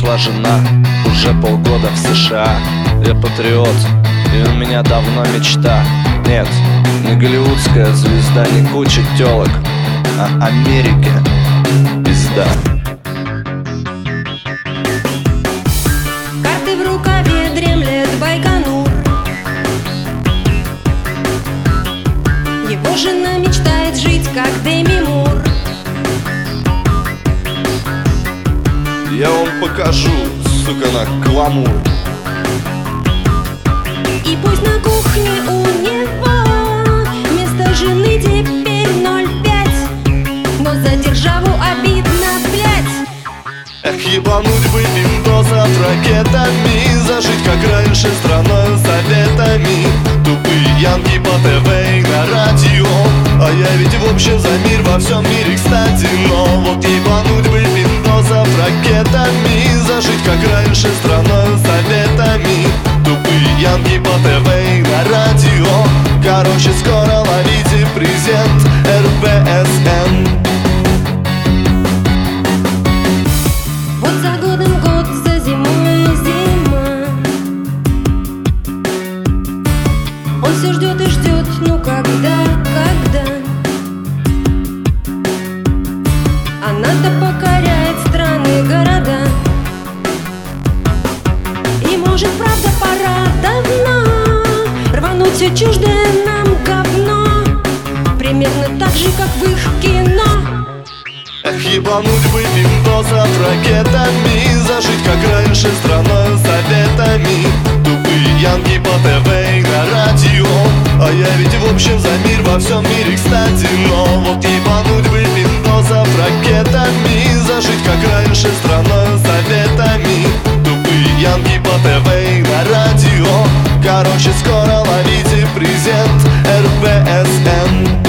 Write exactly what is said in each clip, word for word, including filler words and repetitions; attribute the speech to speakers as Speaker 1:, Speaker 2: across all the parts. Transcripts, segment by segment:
Speaker 1: жива жена, уже полгода в США. Я патриот, и у меня давно мечта. Нет, не голливудская звезда, не куча телок, а Америке пизда.
Speaker 2: Карты в рукаве, дремлет Байконур. Его жена мечтает жить, как Деми Мур.
Speaker 1: Я вам покажу, сука, на гламур.
Speaker 2: И пусть на кухне у него вместо жены теперь ноль пять, но за державу обидно, блять.
Speaker 1: Эх, ебануть бы пиндосов ракетами, зажить как раньше страною советами. Тупые янки по ТВ и на радио, а я ведь в общем за мир во всем мире, кстати. Но вот ебануть бы пиндосов ракетами, зажить как раньше страною советами. Тупые янки по ТВ и на радио. Короче, скоро ловите презент эр бэ эс эн.
Speaker 2: Вот за годом год, за зимой зима. Он все ждет и ждет, ну когда, когда она-то покоряет страны, города. И может, правда, пора давно рвануть все чуждое нам говно, примерно так же, как в их кино.
Speaker 1: Эх, ебануть бы пиндосов ракетами, зажить как раньше страною советами. Тупые янки по ТВ и на радио, а я ведь в общем за мир во всем мире, кстати. Но вот ебануть бы пиндосов ракетами, зажить как раньше страною советами. Тупые янки по ТВ и на радио. Короче, скоро ловите презент эр бэ эс эн.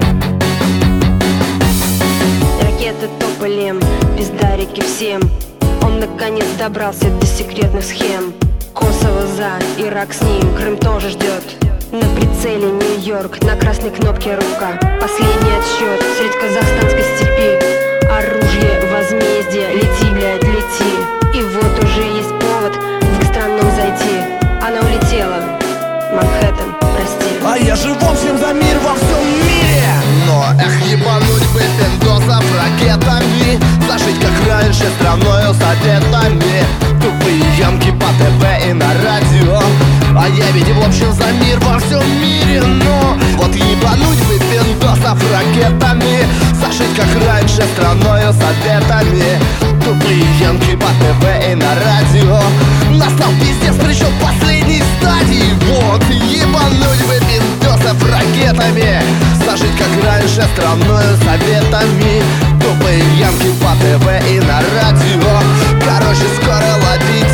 Speaker 2: Ракеты тополем, пиздарики всем. Он наконец добрался до секретных схем. Косово за, Ирак с ним, Крым тоже ждет. На прицеле Нью-Йорк, на красной кнопке рука. Последний отсчет средь казахстанской степи. Оружие, возмездие, лети, блядь, лети. И вот уже есть повод в их странном зайти. Она улетела, Манхэттен, прости.
Speaker 3: А я живу всем за мир во всем мире. Но эх, ебануть бы пиндосов ракетами, зажить как раньше страною советами. Тупые ямки по ТВ и на радио, а я ведь в общем за мир во всем мире. Но вот ебануть бы пиндосов ракетами, зажить как раньше страною советами. Тупые ямки по ТВ и на радио. Настал пиздец, причем последней стадии. Вот ебануть бы пиндосов ракетами, зажить как раньше страною советами. Тупые ямки по ТВ и на радио. Короче, скоро ловить